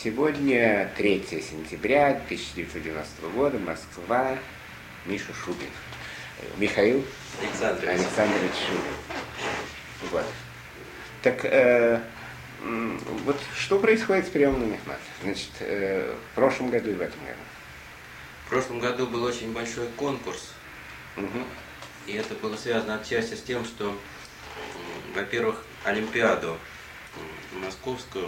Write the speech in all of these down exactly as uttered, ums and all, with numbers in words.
Сегодня третье сентября тысяча девятьсот девяностого года, Москва, Миша Шубин. Михаил Александрович, Александрович Шубин. Вот. Так, э, вот что происходит с приемом на Мехмат? Значит, э, в прошлом году и в этом году. В прошлом году был очень большой конкурс, Угу. и это было связано отчасти с тем, что, во-первых, Олимпиаду московскую,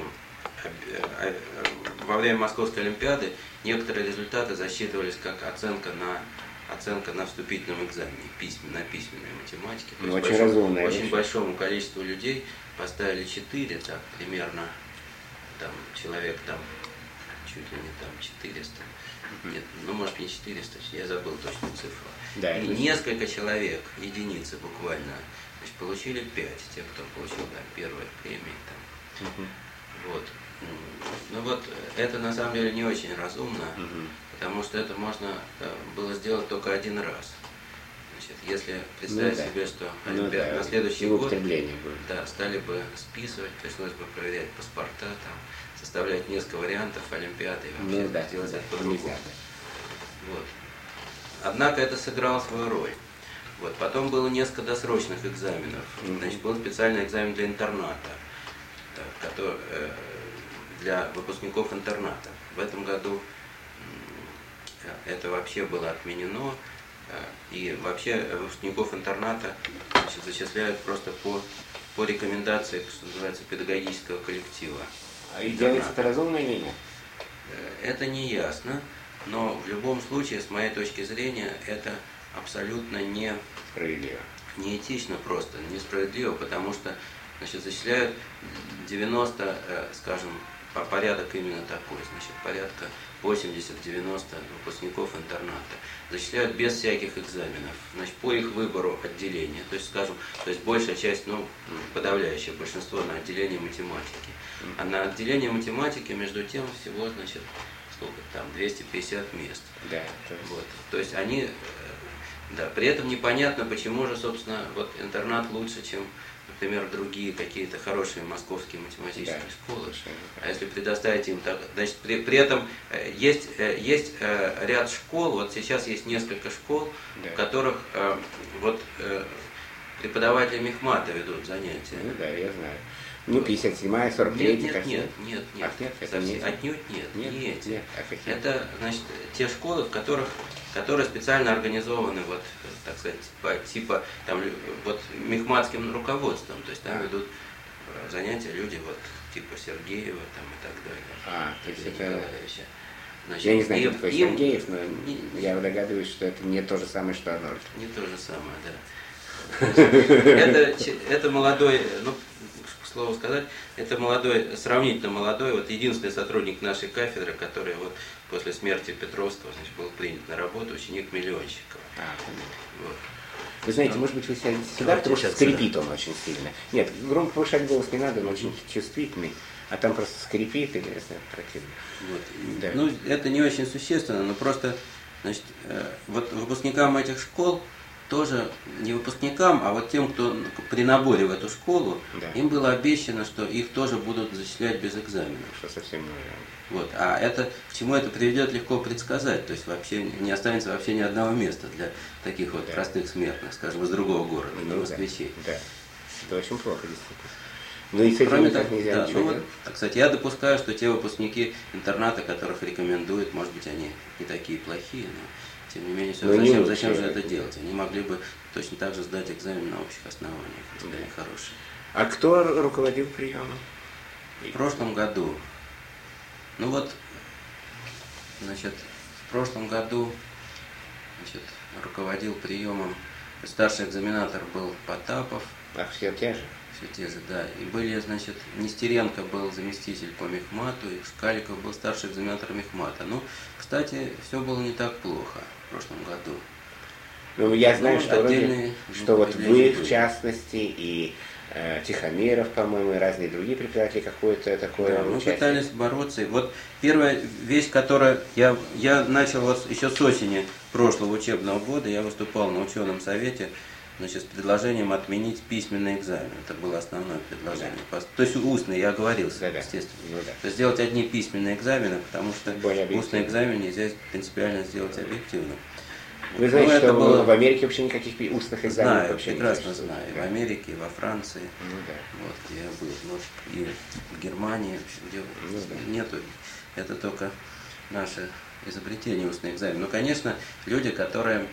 во время Московской Олимпиады некоторые результаты засчитывались как оценка на оценка на вступительном экзамене, письмен, на письменной математике. Ну, очень большому, разумная очень вещь. большому количеству людей поставили четыре, так, примерно там, человек там, чуть ли не там четыреста. Нет, ну может не четыреста, я забыл точную цифру. Да, и несколько человек, единицы буквально, значит, получили пять, те, кто получил там первые премии. Там. Угу. Вот. Ну вот это на самом деле не очень разумно, Угу. потому что это можно было сделать только один раз. Значит, если представить ну, да. себе, что ну, да. на следующий Его год да, стали бы списывать, пришлось бы проверять паспорта, там, составлять несколько вариантов Олимпиады и вообще ну, да. делать это да. по-другому. Вот. Однако это сыграло свою роль. Вот. Потом было несколько досрочных экзаменов. Mm-hmm. Значит, был специальный экзамен для интерната, который, для выпускников интерната. В этом году это вообще было отменено. И вообще выпускников интерната, значит, зачисляют просто по, по рекомендации, что называется, педагогического коллектива. А и делается это разумно или нет? Это не ясно, но в любом случае, с моей точки зрения, это абсолютно не справедливо. Неэтично просто, несправедливо, потому что, значит, зачисляют девяносто, скажем, по порядок именно такой, значит, порядка восемьдесят-девяносто выпускников интерната. Зачисляют без всяких экзаменов, значит, по их выбору отделения, то есть, скажем, то есть большая часть, ну, подавляющее большинство на отделение математики. А на отделение математики, между тем, всего, значит, сколько там, двести пятьдесят мест. Да, то есть... Вот. То есть они, да, при этом непонятно, почему же, собственно, вот интернат лучше, чем, например, другие какие-то хорошие московские математические да, школы. А если предоставить им так, значит, при, при этом есть, есть ряд школ, вот сейчас есть несколько школ, да. в которых вот преподаватели мехмата ведут занятия. Ну да, я знаю. Ну, пятьдесят седьмая, сорок третья, нет, нет, нет, нет, нет, а, нет, это совсем, не отнюдь нет, нет, не эти. Нет, а это, значит, те школы, в которых, которые специально организованы, вот, так сказать, по, типа, там, вот, мехматским руководством, то есть там а. ведут занятия люди, вот, типа Сергеева, там, и так далее. А, то есть это... Значит, я не знаю, кто такой им... Сергеев, но не... я догадываюсь, что это не то же самое, что Арнольд. Не то же самое, да. Это, это молодой, ну, к слову сказать, это молодой, сравнительно молодой, вот единственный сотрудник нашей кафедры, который вот после смерти Петровского, значит, был принят на работу, ученик Миллионщикова. А, вот. Вы знаете, ну, может быть, вы сядете сюда, потому что скрипит он очень сильно. Нет, громко повышать голос не надо, он очень чувствительный, а там просто скрипит и противно. Вот. Да. Ну, это не очень существенно, но просто, значит, вот выпускникам этих школ, тоже не выпускникам, а вот тем, кто при наборе в эту школу, да. им было обещано, что их тоже будут зачислять без экзаменов. Что совсем не вот. А это, к чему это приведет, легко предсказать. То есть вообще не останется вообще ни одного места для таких вот да. простых смертных, скажем, из другого города, ну, москвичей. Да. да. Это очень плохо, действительно. Ну и с этим Кроме никак нельзя да, ничего ну, делать. Вот, кстати, я допускаю, что те выпускники интерната, которых рекомендуют, может быть, они не такие плохие, но тем не менее, все, зачем, зачем же это делать? Они могли бы точно так же сдать экзамен на общих основаниях, если да. они хорошие. А кто руководил приемом? В прошлом году, ну вот, значит, в прошлом году, значит, руководил приемом, старший экзаменатор был Потапов. Ах, все те же? Все те же, да. И были, значит, Нестеренко был заместитель по мехмату, и Шкаликов был старший экзаменатор мехмата. Ну, кстати, все было не так плохо в прошлом году. Ну, я знаю, ну, что, вроде, что вот вы, в частности, и э, Тихомиров, по-моему, и разные другие преподаватели какое-то такое да, мы участие. пытались бороться. И вот первая вещь, которая... Я, я начал вот еще с осени прошлого учебного года, я выступал на ученом совете значит, с предложением отменить письменный экзамен. Это было основное предложение. Да. То есть устный, я оговорился, да, естественно. Ну, да. То есть сделать одни письменные экзамены, потому что устный экзамен нельзя принципиально сделать объективным. Вы знаете, ну, что было... в Америке вообще никаких устных экзаменов знаю, вообще прекрасно не знаю. Да. В Америке, во Франции, ну, да. вот, где я был, вот, и в Германии, где ну, да. нету. Это только наше изобретение устный экзамен. Ну, конечно, люди, которые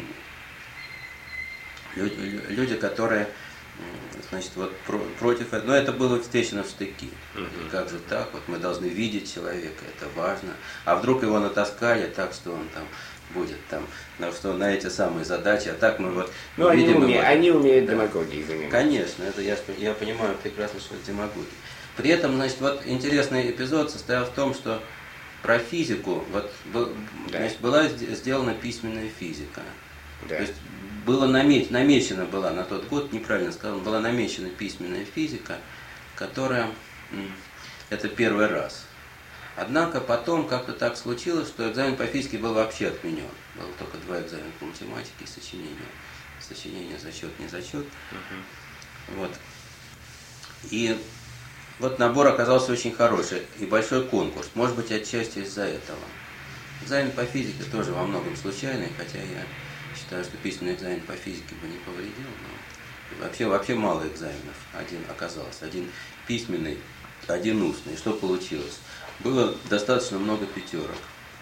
люди, люди, которые значит, вот про, против этого, но это было встречено в штыки. Uh-huh. Как же так? Вот мы должны видеть человека, это важно. А вдруг его натаскали так, что он там будет там, на, что на эти самые задачи, а так мы вот ну, они, видим, уме, вот, они умеют да. демагогией заниматься. Конечно, это я, я понимаю прекрасно, что это демагогия. При этом, значит, вот интересный эпизод состоял в том, что про физику, вот, был, да. значит, была сделана письменная физика. Да. То есть было намечено, намечена была на тот год, неправильно сказал, была намечена письменная физика, которая, это первый раз. Однако потом как-то так случилось, что экзамен по физике был вообще отменен. Было только два экзамена по математике и сочинению. Сочинение, зачет, не зачет. Uh-huh. Вот. И вот набор оказался очень хороший и большой конкурс. Может быть, отчасти из-за этого. Экзамен по физике тоже во многом случайный, хотя я считаю, что письменный экзамен по физике бы не повредил. Но вообще, вообще мало экзаменов один оказался. Один письменный, один устный. Что получилось? Было достаточно много пятерок.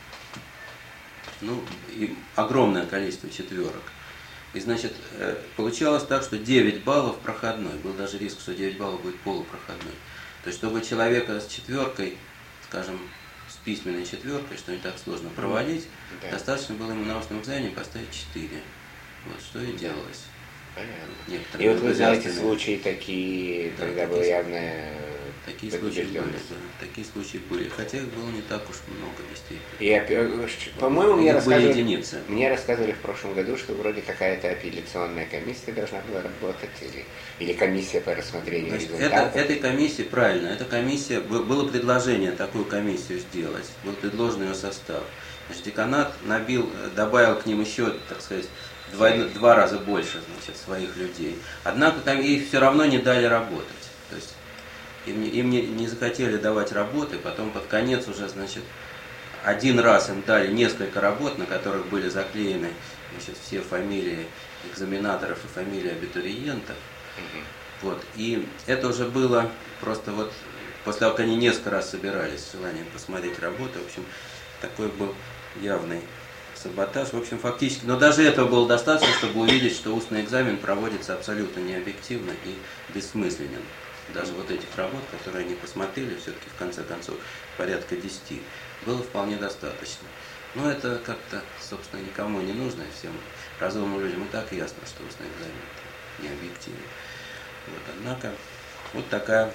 Ну, и огромное количество четверок. И, значит, получалось так, что девять баллов проходной. Был даже риск, что девять баллов будет полупроходной. То есть, чтобы человека с четверкой, скажем, с письменной четверкой, что не так сложно провалить, да. достаточно было ему на устном экзамене поставить четыре. Вот, что и делалось. Понятно. И вот вы знаете случаи такие, да, когда было явное... Такие случаи были, да, такие случаи были. Хотя их было не так уж много, действительно. И, по-моему, мне рассказывали, единицы. мне рассказывали в прошлом году, что вроде какая-то апелляционная комиссия должна была работать, или, или комиссия по рассмотрению Значит, результатов. Это, этой комиссии, правильно, эта комиссия, было предложение такую комиссию сделать, был предложен ее состав. Значит, деканат набил, добавил к ним еще, так сказать, два, два раза больше, значит, своих людей. Однако там ей все равно не дали работать. То есть им, им не, не захотели давать работы, потом под конец уже, значит, один раз им дали несколько работ, на которых были заклеены, значит, все фамилии экзаменаторов и фамилии абитуриентов. Mm-hmm. Вот. И это уже было просто вот после того, как они несколько раз собирались с желанием посмотреть работу, в общем, такой был явный саботаж. В общем, фактически, но даже этого было достаточно, чтобы увидеть, что устный экзамен проводится абсолютно необъективно и бессмысленен. Даже вот этих работ, которые они посмотрели, все-таки в конце концов порядка десяти, было вполне достаточно. Но это как-то, собственно, никому не нужно, и всем разумным людям и так ясно, что устный экзамен не объективен. Вот, однако, вот такая...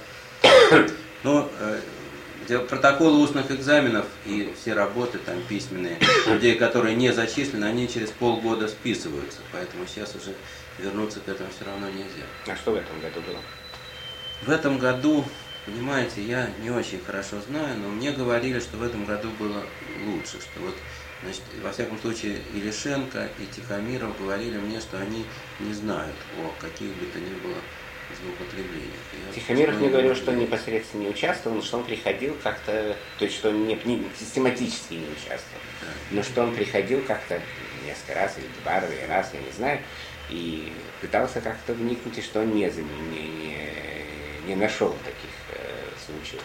Ну, протоколы устных экзаменов и все работы там письменные, людей, которые не зачислены, они через полгода списываются, поэтому сейчас уже вернуться к этому все равно нельзя. А что в этом году было? В этом году, понимаете, я не очень хорошо знаю, но мне говорили, что в этом году было лучше, что вот, значит, во всяком случае, и Лишенко, и Тихомиров говорили мне, что они не знают о каких бы то ни было злоупотреблениях. Тихомиров мне говорил, что он непосредственно не участвовал, но что он приходил как-то, то есть что он не, не, систематически не участвовал, да. но что он приходил как-то несколько раз, или два раз, я не знаю, и пытался как-то вникнуть, и что он не, не, не, не нашел таких э, случаев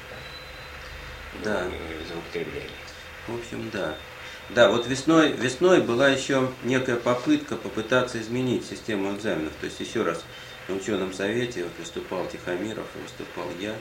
да. злоупотребления. В общем, да. Да, вот весной, весной была еще некая попытка попытаться изменить систему экзаменов, то есть еще раз на ученом совете вот, выступал Тихомиров, выступал я,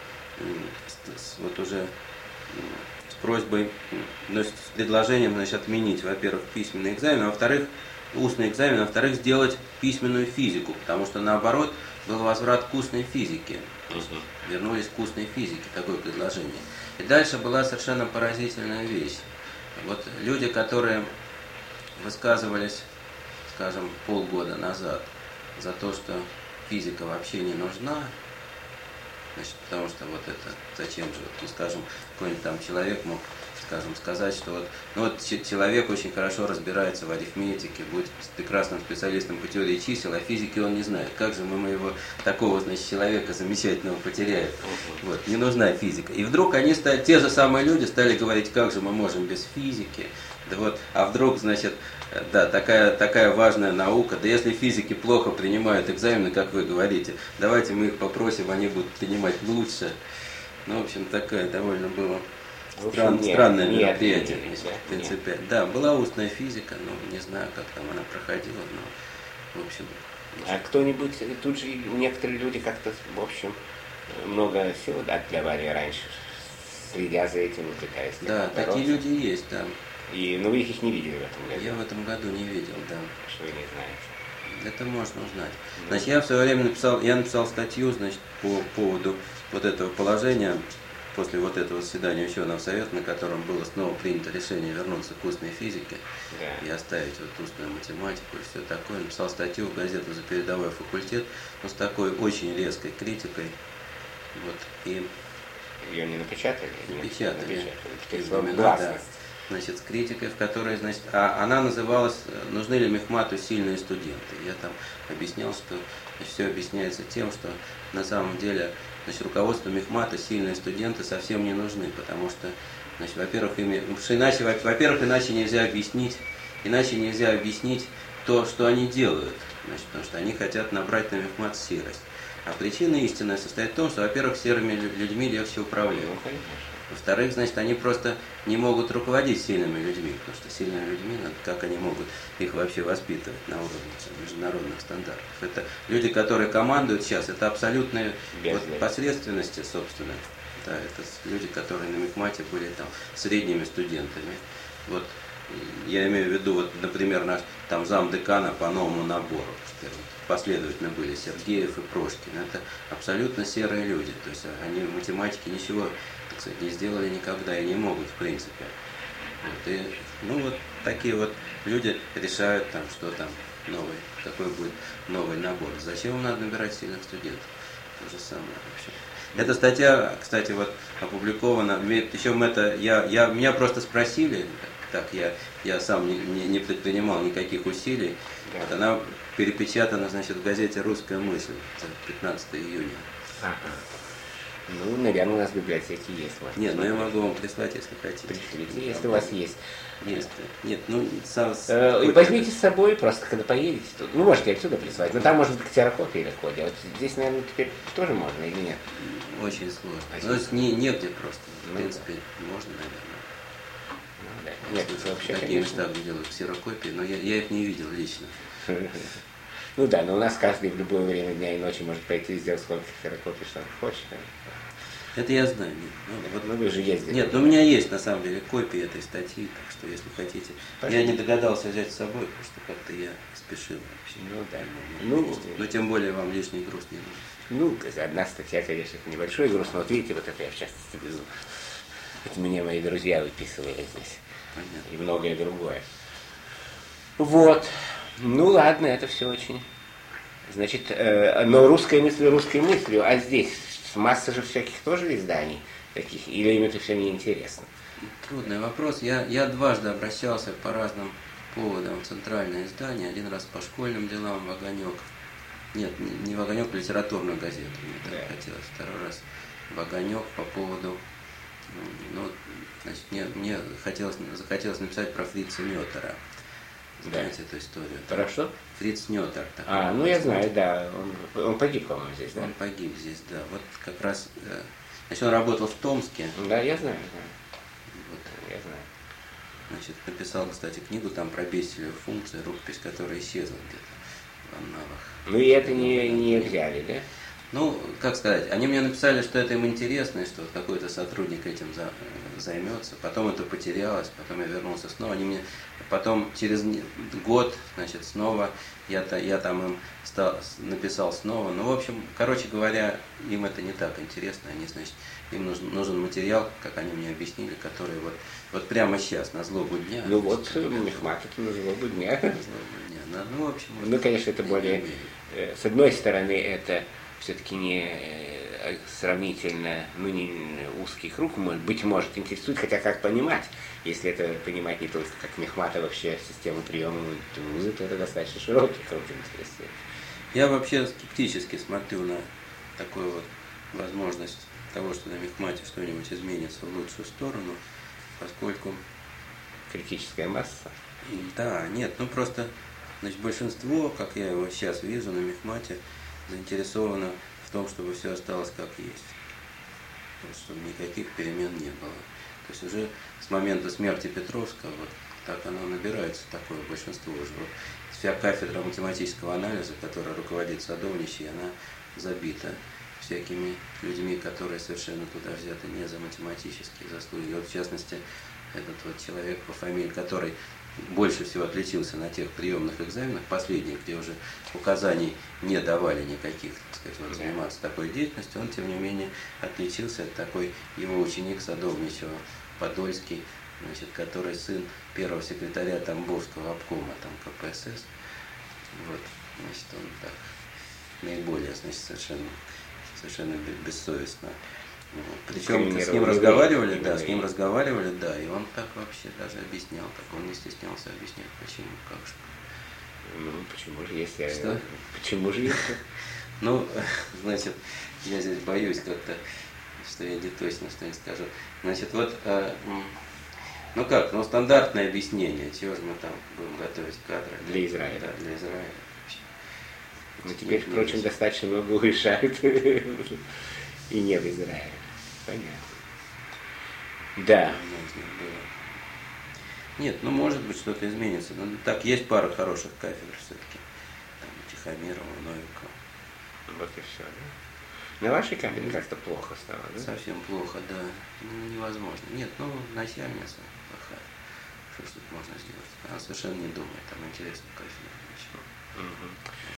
вот уже с просьбой, ну, с предложением, значит, отменить, во-первых, письменный экзамен, а во-вторых, устный экзамен, а во-вторых, сделать письменную физику, потому что, наоборот, был возврат к устной физике, uh-huh. вернулись к устной физике, такое предложение. И дальше была совершенно поразительная вещь. Вот люди, которые высказывались, скажем, полгода назад, за то, что физика вообще не нужна, значит, потому что вот это, зачем же, вот, ну, скажем, какой-нибудь там человек мог скажем, сказать, что вот, ну вот человек очень хорошо разбирается в арифметике, будет прекрасным специалистом по теории чисел, а физики он не знает. Как же мы моего такого, значит, человека замечательного потеряем? Вот, не нужна физика. И вдруг они стали, те же самые люди стали говорить, как же мы можем без физики? Да вот, а вдруг, значит, да, такая, такая важная наука, да если физики плохо принимают экзамены, как вы говорите, давайте мы их попросим, они будут принимать лучше. Ну, в общем, такая довольно было стран, нет, странное нет, мероприятие, нет, нет, в принципе. Нет. Да, была устная физика, но не знаю, как там она проходила, но, в общем... А кто-нибудь, тут же некоторые люди как-то, в общем, много сил отдавали раньше, следя за этим, пытаясь. Да, бороться. Такие люди есть, да. И, ну, вы их не видели в этом году? Я в этом году не видел, да. Что вы не знаете? Это можно узнать. Значит, я в свое время написал, я написал статью, значит, по поводу вот этого положения, после вот этого заседания ученого совета, на котором было снова принято решение вернуться к устной физике, да, и оставить вот устную математику и все такое. Написал статью в газету «За передовой факультет», но с такой очень резкой критикой. Вот, и ее не напечатали? Напечатали. Напечатали. Да. Значит, с критикой, в которой, значит, а она называлась «Нужны ли мехмату сильные студенты?». Я там объяснял, что значит, все объясняется тем, что на самом деле, значит, руководству мехмата сильные студенты совсем не нужны, потому что, значит, во-первых, ими, иначе, во-первых, иначе нельзя объяснить, иначе нельзя объяснить то, что они делают, значит, потому что они хотят набрать на мехмат серость. А причина истинная состоит в том, что, во-первых, серыми людьми легче управлять. Во-вторых, значит, они просто не могут руководить сильными людьми, потому что сильными людьми, как они могут их вообще воспитывать на уровне международных стандартов. Это люди, которые командуют сейчас, это абсолютные вот, посредственности, собственно. Да, это люди, которые на мехмате были там средними студентами. Вот, я имею в виду, вот, например, наш там замдекана по новому набору. Последовательно были Сергеев и Прошкин. Это абсолютно серые люди. То есть они в математике ничего, так сказать, не сделали никогда и не могут, в принципе. Вот, и, ну вот такие вот люди решают, там, что там новый, какой будет новый набор. Зачем им надо набирать сильных студентов? То же самое вообще. Эта статья, кстати, вот опубликована, причем это, я, я, меня просто спросили, так я, я сам не, не, не предпринимал никаких усилий, да. Вот она перепечатана, значит, в газете «Русская мысль» пятнадцатого июня. Ага. Ну, наверное, у нас в библиотеке есть. Может, нет, но я могу вам прислать, если хотите. Пришлите, если у вас есть. Есть. Нет, ну, сам... Э, и возьмите с собой просто, когда поедете. Тут. Ну, можете отсюда прислать. Но там, может быть, ксерокопия легко делать. Здесь, наверное, теперь тоже можно или нет? Очень сложно. Ну, не, негде просто. В ну, принципе, да. Можно, наверное. Ну, да. Нет, это вообще, такие места, где делают ксерокопии, но я, я их не видел лично. Ну да, но у нас каждый в любое время дня и ночи может пойти и сделать сколько ксерокопий, что он хочет. Это я знаю. Нет, ну, вот, ну вы же ездили. Нет, но у меня есть на самом деле копии этой статьи, так что если хотите. Пошли. Я не догадался взять с собой, потому что как-то я спешил вообще. Ну да. Ну, но тем более вам лишний груз не нужен. Ну, одна статья, конечно, это небольшой груз, но вот видите, вот это я в частности везу. Это мне мои друзья выписывали здесь. Понятно. И многое другое. Вот. Ну ладно, это все очень. Значит, э, но русская мысль русской мыслью, а здесь масса же всяких тоже изданий таких, или им это все неинтересно? Трудный вопрос. Я, я дважды обращался по разным поводам в центральное издание. Один раз по школьным делам в «Огонек». Нет, не в «Огонек», а литературную газету. Мне так да. хотелось. Второй раз в «Огонек» по поводу... Ну, значит, мне, мне хотелось, захотелось написать про Фрица Нётера. Знаете да. эту историю? Хорошо. Фриц Нётер. А, ну я знаю, да. Он, он погиб, по-моему, здесь, да? Он погиб здесь, да. Вот как раз... Значит, он работал в Томске. Да, я знаю, знаю. Вот. Я знаю. Значит, написал, кстати, книгу там про бестелевую функцию, рукопись, которая исчезла где-то в анналах. Ну и это не, не взяли, да? Ну, как сказать, они мне написали, что это им интересно, и что какой-то сотрудник этим за, займется. Потом это потерялось, потом я вернулся снова. Они мне потом через год, значит, снова я, я там им стал, написал снова. Ну, в общем, короче говоря, им это не так интересно. Они, значит, им нужен, нужен материал, как они мне объяснили, который вот, вот прямо сейчас, на злобу дня. Ну вот, мехмат это на злобу дня. На злобу дня. Ну, ну, в общем, ну, конечно, это более... С одной стороны, это все-таки не э, сравнительно, ну, не узкий круг, может, быть может, интересует, хотя как понимать, если это понимать не только как Мехмата вообще систему приема музы, то это достаточно широкий круг интересует. Я вообще скептически смотрю на такую вот возможность того, что на Мехмате что-нибудь изменится в лучшую сторону, поскольку... Критическая масса? Да, нет, ну просто, значит, большинство, как я его сейчас вижу на Мехмате, заинтересовано в том, чтобы все осталось как есть, чтобы никаких перемен не было. То есть уже с момента смерти Петровского вот так оно набирается, такое большинство уже. Вот вся кафедра математического анализа, которая руководит Садовничей, она забита всякими людьми, которые совершенно туда взяты не за математические заслуги. Вот в частности, этот вот человек по фамилии, который больше всего отличился на тех приемных экзаменах, последних, где уже указаний не давали никаких, так сказать, вот, заниматься такой деятельностью, он, тем не менее, отличился. Это такой его ученик Садовничего, Подольский, значит, который сын первого секретаря Тамбовского обкома, там, ка пэ эс эс. Вот, значит, он так наиболее, значит, совершенно, совершенно бессовестно. Причем с ним разговаривали, да, с ним разговаривали, да, и он так вообще даже объяснял, так он не стеснялся объяснять, почему, как же. Ну, почему же, если... Что? Почему же, если... Ну, значит, я здесь боюсь как-то, что я не точно что-нибудь скажу. Значит, вот, ну как, ну стандартное объяснение, чего же мы там будем готовить кадры. Для Израиля. Да, для Израиля. Ну, теперь, впрочем, достаточно много уезжают и не в Израиле. Понятно. Да. Нет, ну может быть что-то изменится. Но так, есть пара хороших кафедр все-таки. Там Тихомирова, Новикова. Вот и все, да? На вашей кафедре как-то плохо стало, да? Совсем плохо, да. Ну, невозможно. Нет, ну начальница плохая. Что ж тут можно сделать? Она совершенно не думает, там интересно кафедра. Угу.